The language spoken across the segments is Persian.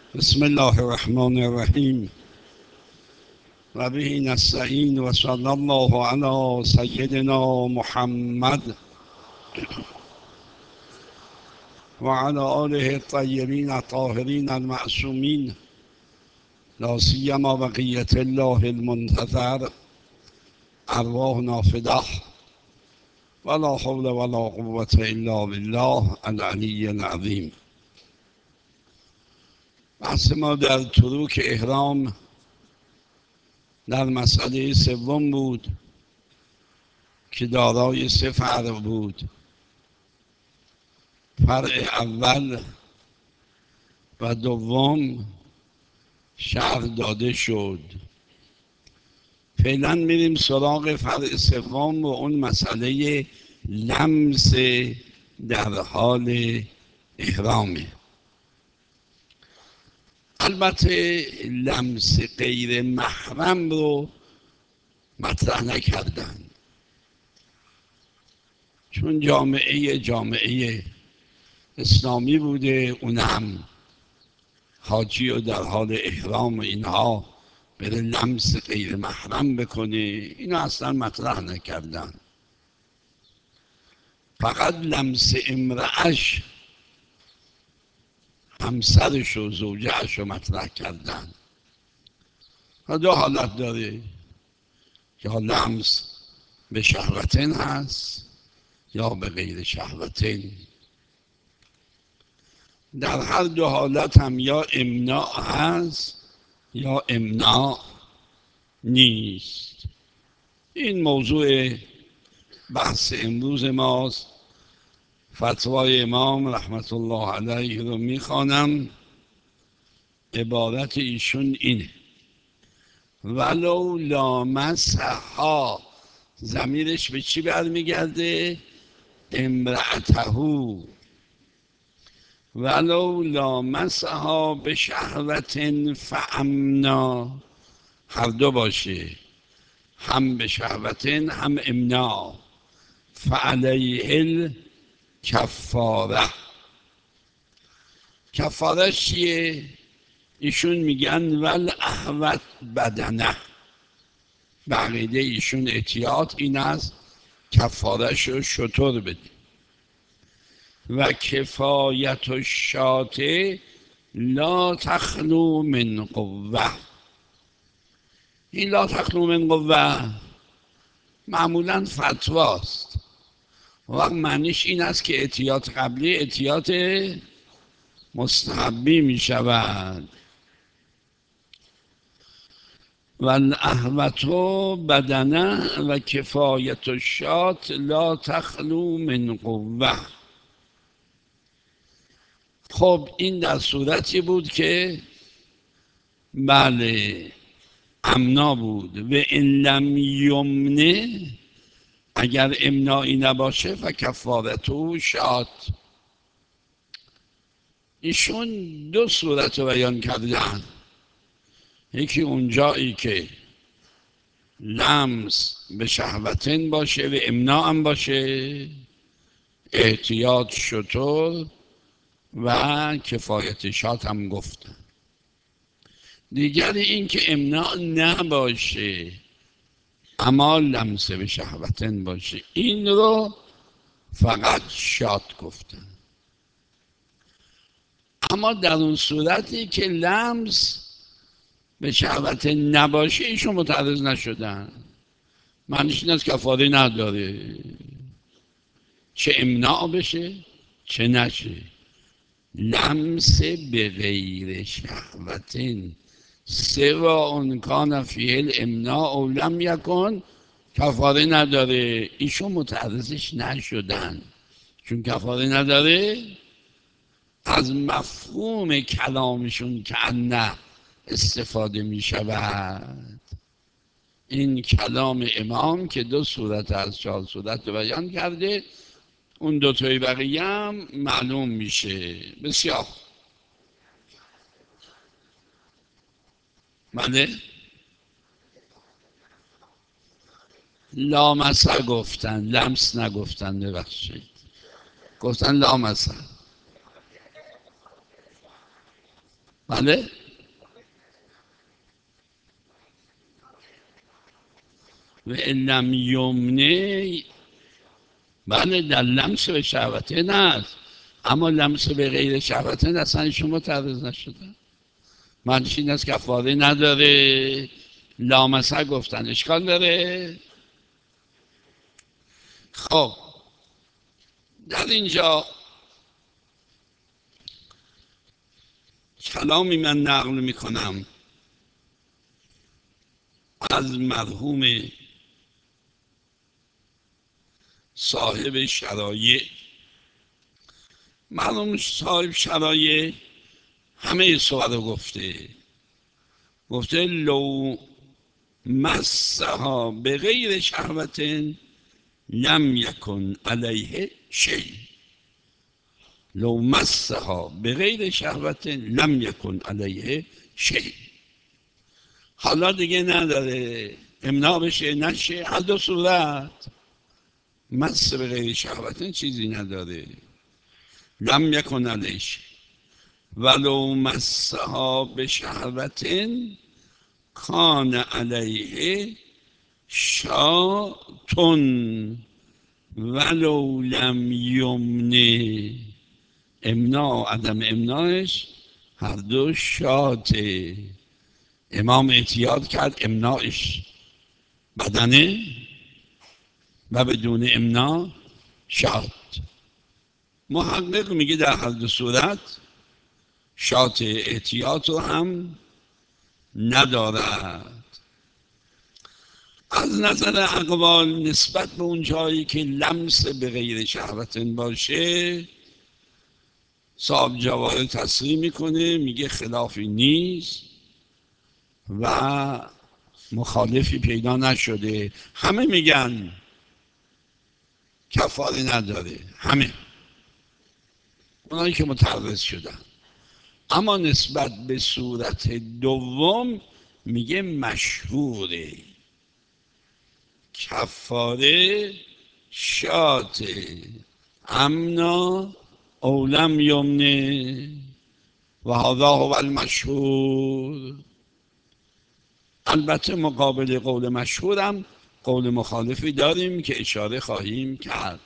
بسم الله الرحمن الرحیم و به نستعین و صلی الله علی سیدنا محمد و علی آله الطیبین الطاهرین المعصومین لا سیما بقیة الله المنتظر ارواحنا فداه ولا حول ولا قوة الا بالله العلی العظیم. بحث ما در تروک احرام در مسئله سوم بود که دارای سه فرع بود. فرع اول و دوم شرح داده شد. فعلا میریم سراغ فرع سوم و اون مسئله لمس در حال احرامه. البته لمس غیر محرم رو مطرح نکردن، چون جامعه اسلامی بوده، اون هم حاجی و در حال احرام و اینها بره لمس غیر محرم بکنه، اینو اصلا مطرح نکردن. فقط لمس امرأش، همسرش و زوجهش رو مطرح کردن. دو حالت داره، یا لمس به شهوتین هست یا به غیر شهوتین. در هر دو حالت هم یا امناع هست یا امناع نیست. این موضوع بحث امروز ماست. فتوای امام رحمت الله علیه رو میخوانم. عبارت ایشون اینه: ولو لامسها، ضمیرش به چی برمیگرده؟ امرأتهو. ولو لامسها به شهوت فامنا، هر دو باشه، هم به شهوت هم امنا، فعلیه الکفاره. کفاره چیه؟ ایشون میگن ول احوت بدنه. به عقیده ایشون احتیاط این است کفارش رو شطور بدیم. و کفایت الشاة لا تخلو من قوه. این لا تخلو من قوه معمولا فتواست، وقت معنیش این است که احتیاط قبلی احتیاط مستحبی می شود. و الاحوت بدنه و کفایت الشاة لا تخلو من قوه. خب این در صورتی بود که بله امنا بود. و ان لم یمنه، اگر امنایی نباشه فکفارته شات. ایشون دو صورت رو بیان کردن. یکی اونجایی که لمس به شهوتین باشه و امنا هم باشه، احتیاط شطور و کفایت شات هم گفتن. دیگر این که امنا نباشه اما لمس به شهوتین باشه، این رو فقط شات گفتن. اما در اون صورتی که لمس به شهوت نباشه ایشون متعرض نشدن. معنیش این است کفاره نداره، چه امناع بشه چه نشه. لمس به غیر شهوتین سواء کان فیه الامناع او لم یکن کفاره نداره. ایشون متعرضش نشدن چون کفاره نداره. از مفهوم کلامشون که نه استفاده می شود. این کلام امام که دو صورت از چهار صورت رو بیان کرده، اون دو تای بقیه هم معلوم میشه. بسیار بله. لامسه گفتن، لمس نگفتن، ببخشید، گفتن لامسه. بله و لم یمنه، بله در لمس به شهوتین هست، اما لمس به غیر شهوتین اصلا شما تعرض نشده. معنیش این است کفاره نداره. لامسه گفتن اشکال داره. خب در اینجا کلامی من نقل میکنم از مرحوم صاحب شرایع. مرحوم صاحب شرایع همه سوال رو گفته لو مسها به غیر شهوت لم یکن علیه شیء. لو مسها به غیر شهوت لم یکن علیه شیء. حالا دیگه نداره امنا بشه نشه، هر دو صورت مس به غیر شهوت چیزی نداره. لم یکن علیه شیء ولو مسها به شهوت کان علیه شاتون ولو لم یمنه. امنا و عدم امناش هر دو شاته. امام اعتیاد کرد امناش بدنه و بدون امنا شات. محقق میگه در هر دو صورت شات احتیاط رو هم ندارد. از نظر اقوال نسبت به اون جایی که لمس به غیر شهوت باشه صاحب جواهر تصریح میکنه، میگه خلافی نیست و مخالفی پیدا نشده. همه میگن کفاره نداره، همه اونایی که متعرض شدن. اما نسبت به صورت دوم میگه مشهوره، کفاره شاته امنا اولم یمنه و هذا هو المشهور. البته مقابل قول مشهورم قول مخالفی داریم که اشاره خواهیم کرد.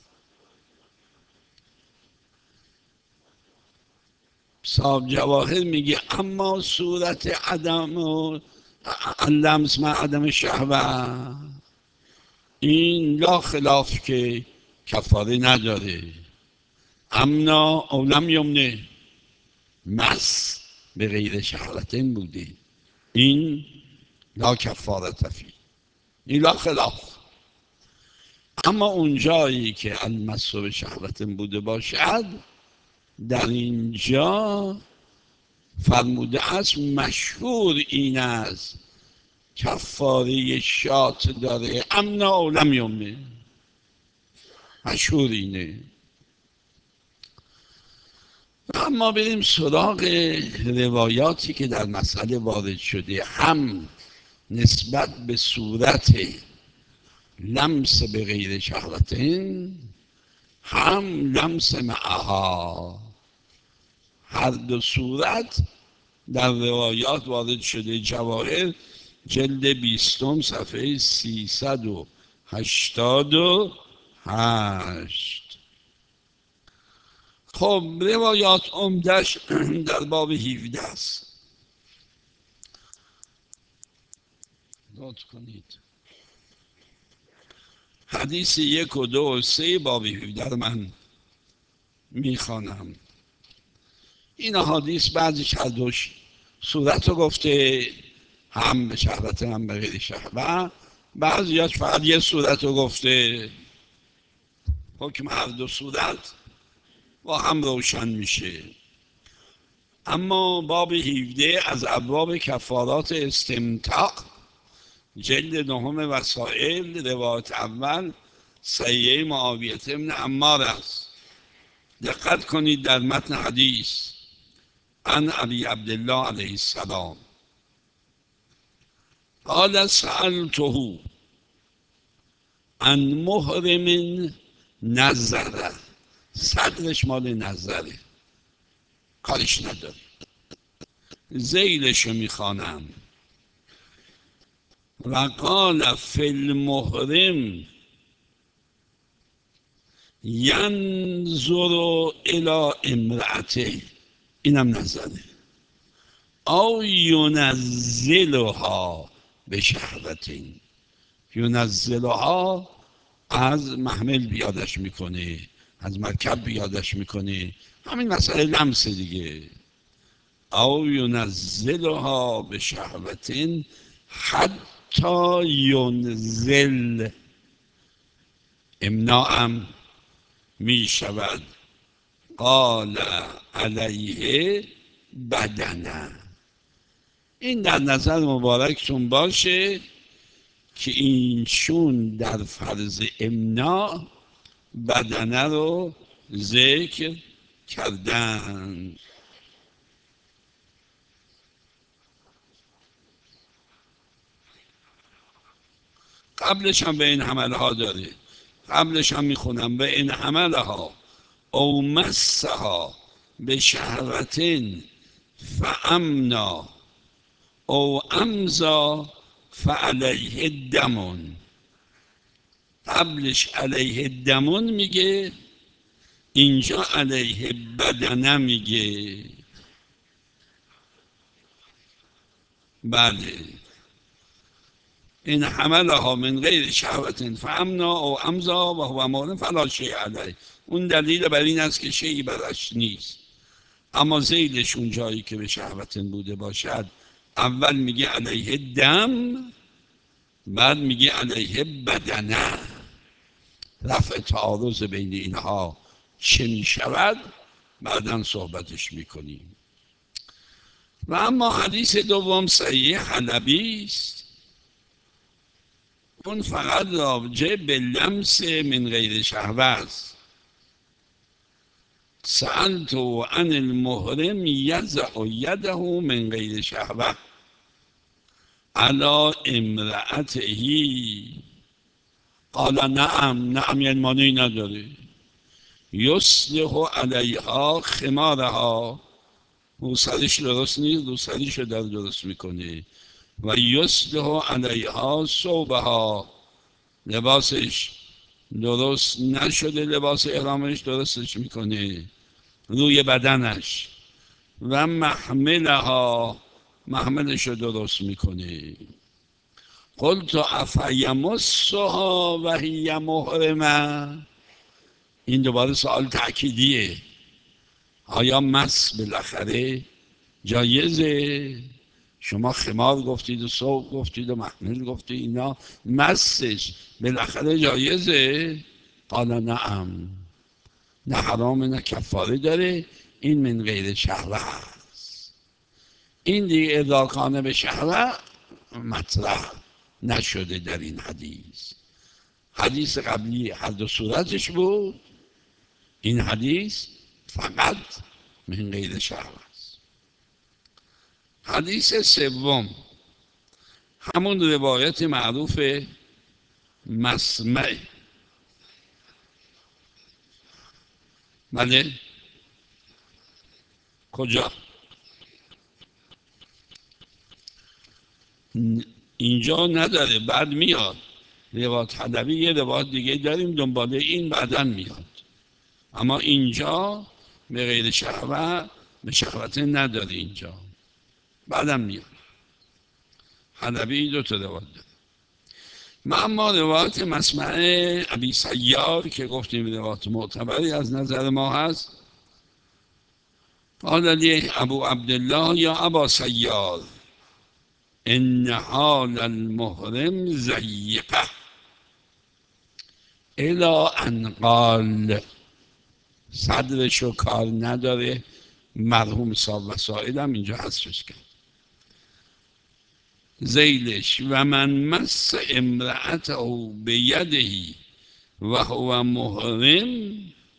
صاحب جواهر میگه اما صورت عدم و لمس مع عدم شهوت این لا خلاف که کفاره نداره. امنا اولم یمنه مس به غیر شهوتین بوده، این لا کفارت فی، این لا خلاف. اما اون جایی که المس به شهوتین بوده باشد در اینجا فرموده است مشهور این است کفاره شات داره امنا اولم یمنه، مشهور اینه. اما بریم سراغ روایاتی که در مسئله وارد شده، هم نسبت به صورت لمس به غیر شهوتین هم لمس معها. هر دو صورت در روایات وارد شده. جواهر جلد 20 صفحه 388. خب روایات عمدش در باب 17 است. نوت کنید حدیث 1 و 2 و 3 باب 17 رو من میخوانم. این حدیث بعضیش هر دوش صورت رو گفته، هم به شهوت هم به غیر شهوت، بعضیش فقط یه صورت رو گفته. حکم هر دو صورت با هم روشن میشه. اما باب 17 از ابواب کفارات استمتاع جلد 9 وسائل روایت اول سیه معاویه بن عمار است. دقت کنید در متن حدیث عن ابی عبدالله علیه السلام قال سألته عن محرم نظره. صدرش مال نظره، کارش نداره. ذیلشو میخوانم. و قال فی المحرم ینظر الی امرأته، اینم نزده، او ینزلها به شهوتین. ینزلها از محمل بیادش میکنه، از مرکب بیادش میکنه، همین مسئله لمس دیگه. او ینزلها به شهوتین حتی ینزل، امناعم می شود. قال علیه بدنه. این در نظر مبارکتون باشه که اینشون در فرض امناع بدنه رو ذکر کردن. قبلش هم به این حمله ها داره، قبلش هم میخونم به این حمله ها او مسها به شهوتین فامنا او امزا فعلیه دمون. قبلش علیه دمون میگه، اینجا علیه بدنه میگه. بله، این حملها من غیر شهوت فامنا او امزا و هو مؤمن فلا شیء علیه. اون دلیل بر این است که شیعی برش نیست. اما زیلش اون جایی که به شهوت بوده باشد، اول میگه علیه دم، بعد میگه علیه بدنه. رفع تعارض بین اینها چه میشود بعدا صحبتش میکنیم. و اما حدیث دوم صحیح حلبی است، اون فقط راجع به لمس من غیر شهوه است. سألت عن المحرم یضع یده من غیر شهوه علی امرأته، قال نعم. نعم یعنی مانعی نداره. یصلح علیها خمارها، او سرش درست نیست، رو سرش رو در درست میکنه. و یصلح علیها ثوبها، لباسش درست نشده، لباس احرامش درستش میکنه روی بدنش. و محملها، محملش رو درست میکنه. قلت افیمسها و هی محرمه. این دوباره سوال تأکیدیه، آیا مس بالاخره جایزه؟ شما خمار گفتید و ثوب گفتید و محمل گفتید، اینا مسش بالاخره جایزه؟ قال نعم، نه حرام نه کفاره داره، این من غیر شهوه هست. این دیگه ادراکانه به شهوه مطرح نشده در این حدیث. حدیث قبلی هر دو صورتش بود، این حدیث فقط من غیر شهوه است. حدیث سوم همون روایت معروف مسمع. بله، کجا؟ اینجا نداره، بعد میاد. روایت حلبی یه روایت دیگه داریم دنباله این بعدن میاد، اما اینجا به غیر شهوه، به شهوت نداره اینجا، بعدم میاد. حلبی دو تا روایت داره. اما روایت مسمع ابی سیار که گفتیم روایت معتبری از نظر ما هست، قال لی ابو عبدالله یا ابا سیار ان حال المحرم ضیقه الی ان قال. صدرشو کار نداره، مرحوم صاحب وسائل هم اینجا حذفش کرد. ذیلش و من مس امرأته بیده و هو محرم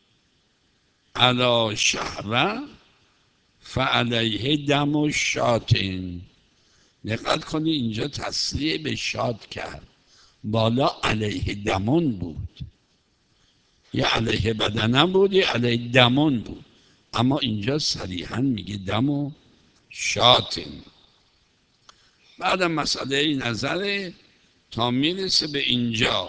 علی شهوه فعلیه دم و شاتین. دقت کنی اینجا تصریح به شاد کرد، بالا علیه دمون بود، یا علیه بدنم بود یا علیه دمون بود، اما اینجا صریحا میگه دم و شاتن. بعدم مسئله نظره تا میرسه به اینجا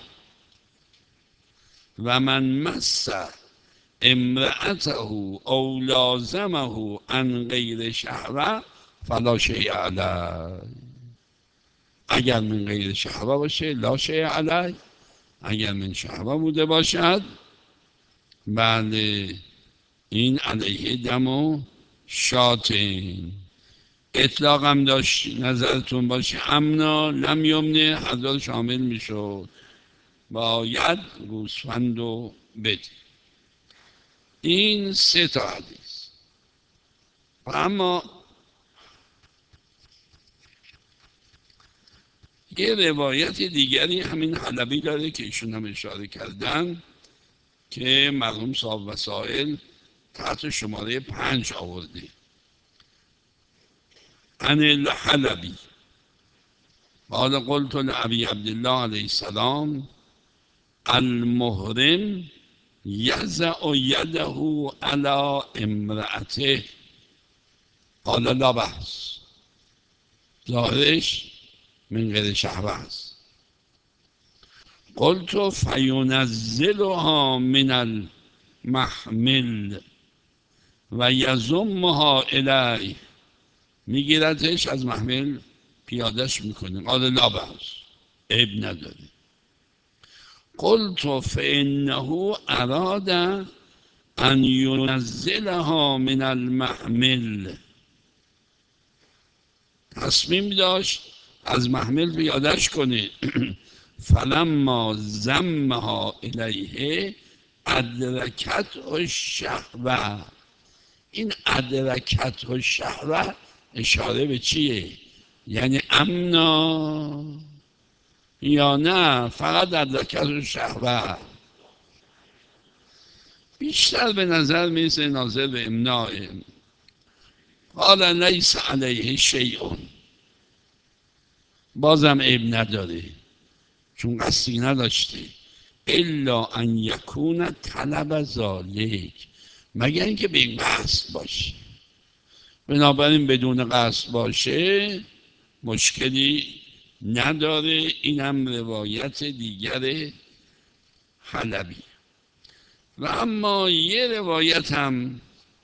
و من مس امرأته او لازمه عن غیر شهوه فلا شیء علیه. اگر من غیر شهوه باشه لا شیء علیه، اگر من شهوه بوده باشد بله این علیه دم و شاتین. اطلاق هم داشت نظرتون باشه امنا لم یمنه حضرت شامل میشد، باید گوسفند و بده. این 3 تا حدیث. و اما یه روایت دیگری همین حلبی داره که ایشون هم اشاره کردن که مرحوم صاحب وسائل تحت شماره 5 آورده. عن الحلبی قال قلت لأبي عبد الله علیه السلام المحرم یضع یده علی امرأته قال لا بأس. ظاهرش من غیر شهوه است. قلت فینزلها من المحمل و یزمها الیه، میگیردش از محمل پیادش میکنه. قال لا بأس، عیب نداره. قلت فانه اراد ان ینزلها من المحمل، تصمیم داشت از محمل پیادش کنه. فلما زمها الیه ادرکت الشهوه. این ادرکت الشهوه اشاره به چیه؟ یعنی امنا یا نه فقط ادرکت الشهوه؟ بیشتر به نظر میرسه ناظر به امناء. قال لیس علیه شیء، بازم عیب نداره چون قصدی نداشته. الا ان یکون طلب ذالک، مگر اینکه به این قصد باشه. بنابراین بدون قصد باشه مشکلی نداره. اینم روایت دیگر حلبی. و اما یه روایت هم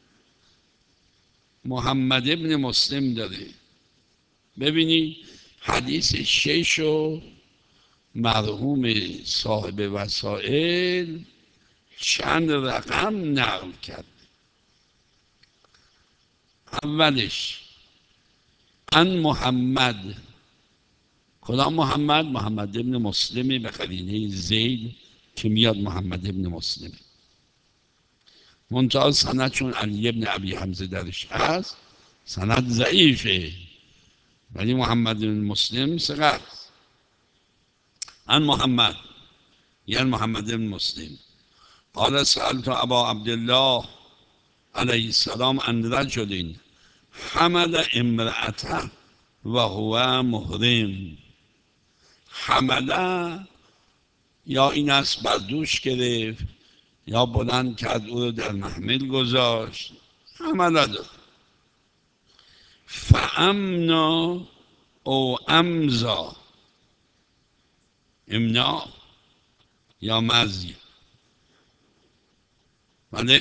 محمد ابن مسلم داره. ببینید حدیث 6 و مرحوم صاحب وسائل چند رقم نقل کرد. اولش ان محمد، کدام محمد؟ محمد ابن مسلمی به قرینه زید که میاد محمد ابن مسلم. منتها سند چون علی ابن ابی حمزه درش هست سند ضعیفه، ولی محمد ابن مسلم ثقه. ان محمد یعنی محمد ابن مسلم قال سألت ابا عبدالله علیه السلام عن رجل حمل امرأته و هو محرم. حمله یا این است بر دوش گرفت یا بلند کرد او رو در محمل گذاشت. حمله داد. فامنا او امزا، امنا یا مزی، بله.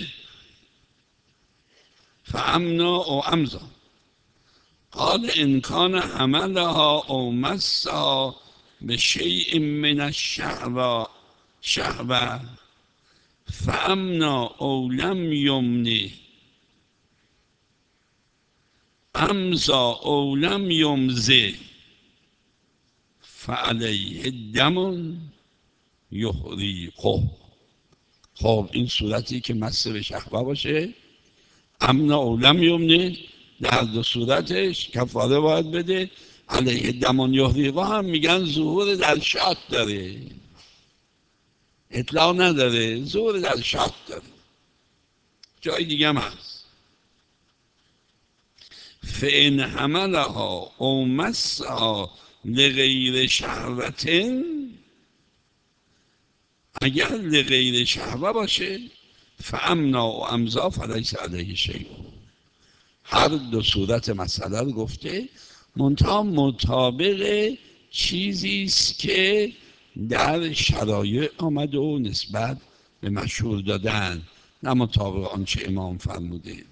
فامنا او امزا قال ان کان حملها او مسها به شیء من الشهوه فامنا او لم یمنه امزا او لم یمزه فعلیه دم یحریقه. خب این صورتی که مس به شهوه باشه، امنا او لم یمنه، در 2 صورتش کفاره باید بده. علیه دم یحریقه هم میگن ظهور در شات داره، اطلاق نداره، ظهور در شات داره. جای دیگه هم هست. فان حملها او مسها لغیر شهوتن، اگر لغیر شهوه باشه فامنا و امزا فلیس علیه شیء، هر دو صورت مسئله رو گفته، منتها مطابق چیزی است که در شرایع آمده و نسبت به مشهور دادن، نه مطابق آنچه امام فرموده.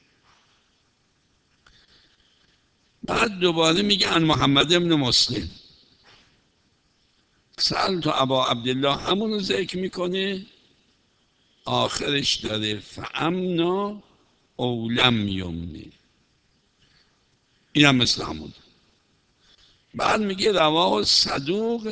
بعد دوباره میگه ان محمد ابن مسلم سأل تو ابا عبدالله، همون رو ذکر میکنه، آخرش داره فامنا اولم یمنی، این هم مثل همون. بعد میگه رواه صدوق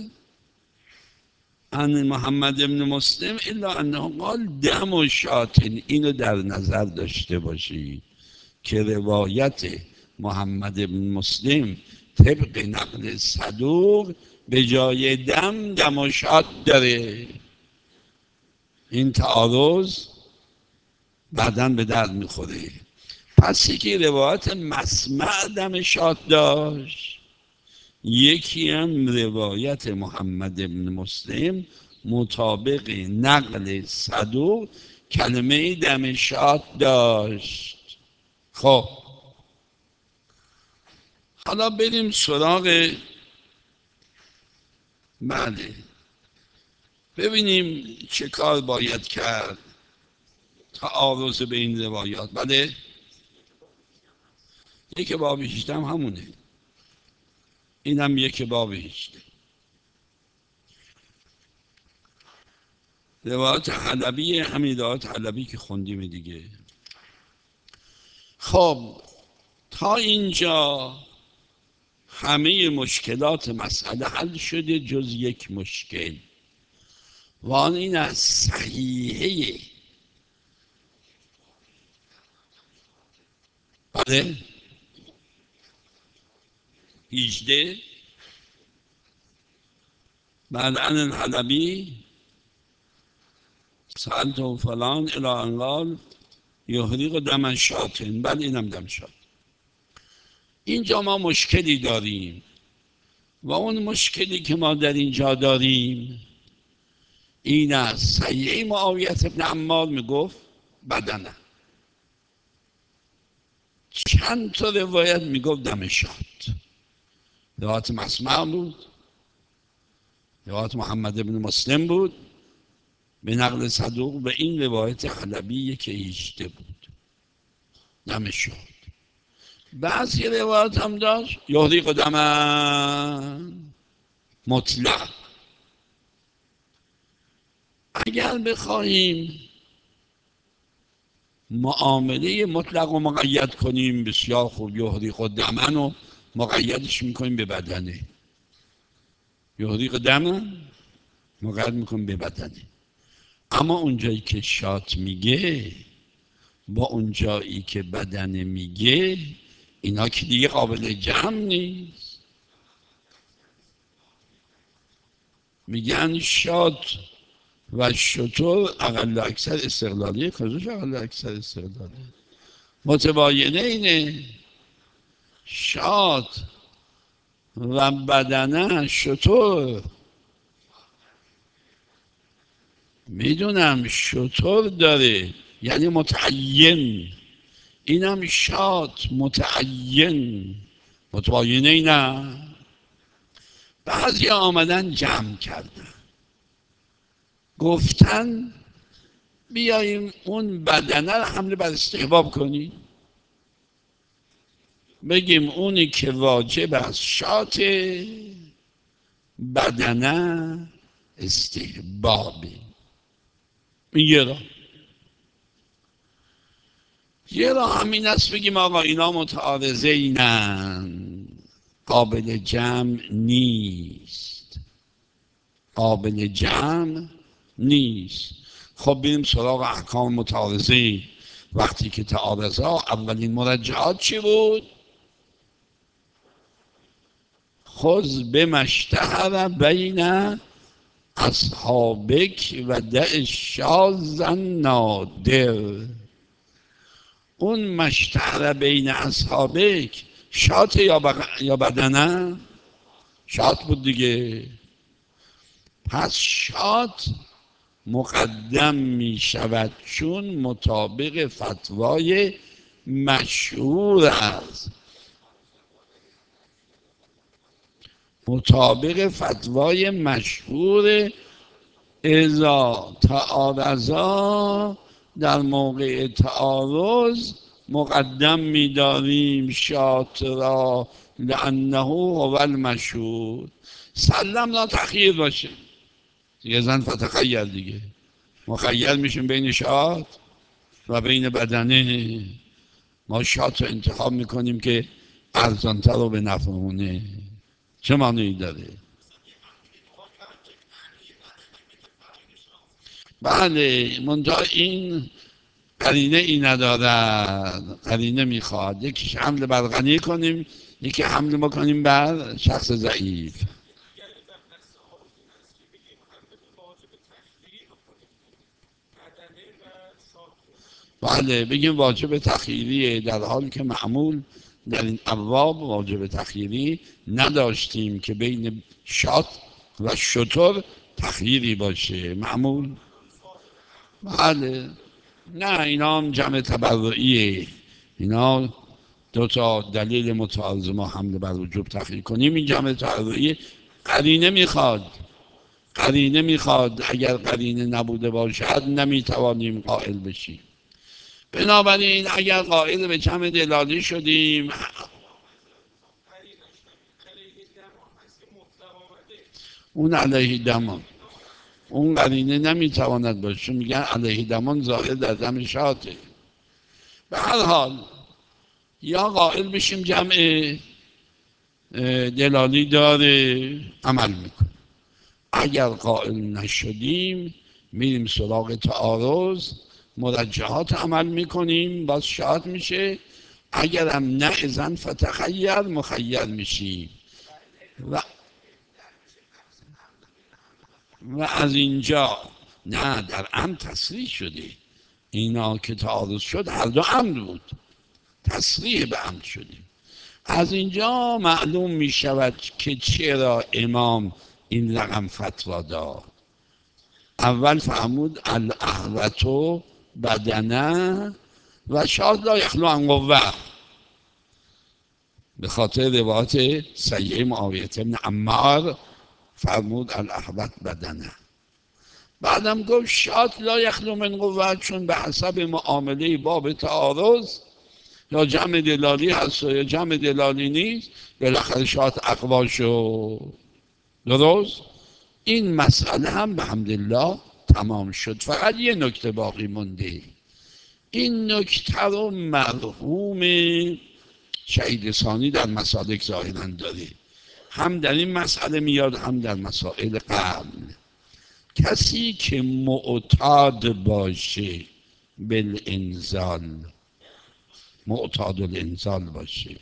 ان محمد ابن مسلم الا انه قال دم و شاتن. اینو در نظر داشته باشی که روایت محمد ابن مسلم طبق نقل صدوق به جای دم و شات داره. این تعارض بعداً به درد میخوره. پس یکی روایت مسمع دم شات داشت، یکی هم روایت محمد ابن مسلم مطابق نقل صدوق کلمه دم شات داشت. خب حالا بریم سراغ، بله، ببینیم چه کار باید کرد تعارض به این روایات. بله، یک باب 18 هم همونه، این هم یک باب 18 روایت حلبی، همین روایت حلبی که خوندیم دیگه. خب تا اینجا همه مشکلات مسئله حل شده جز یک مشکل، و آن این از صحیحه. بله 18 بعد عن الحلبی سألت و فلان الى ان قال یحرق دم شاتن. بله اینم دم شات. اینجا ما مشکلی داریم، و اون مشکلی که ما در اینجا داریم این است صحیح معاویت ابن عمار میگفت بدنه، چند تا روایت میگفت دم شات. روایت مسمع بود، روایت محمد ابن مسلم بود به نقل صدوق، به این روایت حلبی که 18 بود دم شات. بعضی روایت هم داشت یحرق دمن مطلق. اگر بخواهیم معامله مطلق رو مقید کنیم بسیار خوب، یحرق دمن رو مقیدش میکنیم به بدنه، یحرق دمن مقید میکنیم به بدنه. اما اونجایی که شات میگه با اونجایی که بدنه میگه، اینا که دیگه قابل جمع نیست. میگن شات و شطور اقل اکثر استقلالیه، کجاش اقل اکثر استقلالیه؟ متباینه اینه، شات و بدنه شطور. میدونم شطور داره یعنی متعین، اینم شات متعین، متباینه نه. بعضی آمدن جمع کردن گفتن بیاییم اون بدنه رو حمل بر استحباب کنیم، بگیم اونی که واجب از شات بدنه استحبابه. این یه راه همین است بگیم آقا اینا متعارضه اینن، قابل جمع نیست، قابل جمع نیست. خب بریم سراغ احکام متعارضه. وقتی که تعارضه اولین مرجعات چی بود؟ خذ بما اشتهر بین اصحابک و دع شاذ نادر. اون مشتهر بین اصحابک شات یا بدنه؟ شات بود دیگه. پس شات مقدم می شود چون مطابق فتوای مشهور است، مطابق فتوای مشهور اذا تعارضا، در موقع تعارض مقدم می‌داریم شات را لانه هو المشهور. سلم را تخییر باشه دیگه، زن فتخیر دیگه، مخیر میشیم بین شات و بین بدنه. ما شات رو انتخاب میکنیم که ارزانتر رو به نفعمونه. چه معنی داره؟ بله، منتها این قرینه ای ندارد. قرینه میخواد یکیش حمل بر غنی کنیم، یکی حمل بکنیم بر شخص ضعیف. بله، بگیم واجب تخییریه، در حالی که معمول در این ابواب واجب تخییری نداشتیم که بین شات و شتر تخییری باشه. معمول بله. نه، اینا هم جمع تبرعیه. اینا دو تا دلیل متعارض ما حمل بر وجوب تخییر کنیم، این جمع تبرعیه. قرینه میخواد، قرینه میخواد. اگر قرینه نبوده باشد نمیتوانیم قائل بشیم. بنابراین اگر قائل به جمع دلالی شدیم، اون علیه دمان، اون قرینه نمیتواند باشه، چون میگن علیه دمان ظاهر در دم شاته. به هر حال یا قائل بشیم جمع دلالی داره، عمل میکنه. اگر قائل نشدیم میریم سراغ تعارض، مرجحات عمل میکنیم، باز شاد میشه. اگرم نه اذن فتخیر، مخیر میشیم. و و از اینجا نه، در امر تصریح شده. اینا که تعارض شد هر دو امر بود، تصریح به امر شده. از اینجا معلوم می شود که چرا امام این رقم فتوا داد. اول فرمود الاحوط بدنه و شاد لا یخلو عن قوه، به خاطر روایت صحیح معاویه بن عمار فرمود الاحوط بدنه. بعدم گفت شاد لا یخلو من قوه، چون به حسب معامله باب تعارض یا جمع دلالی هست یا جمع دلالی نیست، بالاخره شاد اقوا شد. درست؟ این مسئله هم به حمدالله تمام شد. فقط یه نکته باقی مونده. این نکته رو مرحوم شهید ثانی در مسالک ظاهرا داره، هم در این مسئله میاد هم در مسائل قبل. کسی که معتاد باشه بالانزال، معتاد الانزال باشه،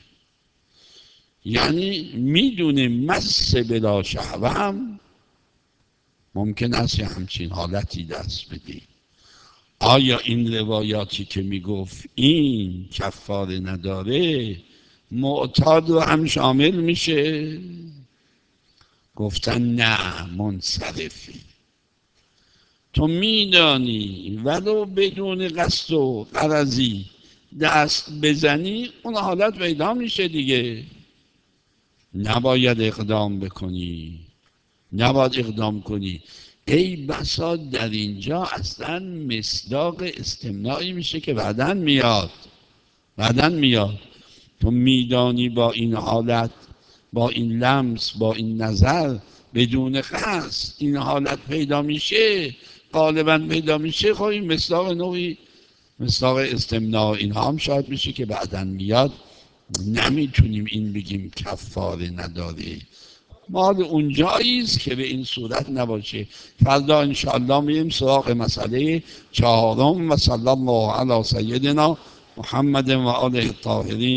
یعنی میدونه مس بلا شهوه هم ممکن است یه همچین حالتی دست بده. آیا این روایاتی که میگفت این کفاره نداره معتاد رو هم شامل میشه؟ گفتن نه، منصرفی. تو میدانی ولو بدون قصد و غرضی دست بزنی اون حالت پیدا میشه دیگه، نباید اقدام بکنی، نباید اقدام کنی. ای بسا در اینجا اصلا مصداق استمنایی میشه که بعدن میاد، بعدن میاد. تو میدانی با این حالت، با این لمس، با این نظر بدون قصد این حالت پیدا میشه، غالبا پیدا میشه. خب این مصداق نوعی مصداق استمناء اینها هم شاید میشه که بعدن میاد. نمیتونیم این بگیم کفاره نداره، مال اونجایی است که به این صورت نباشه. فردا انشاءالله میریم سراغ مسئله چهارم. و صلی الله علی سیدنا محمد و آله الطاهرین.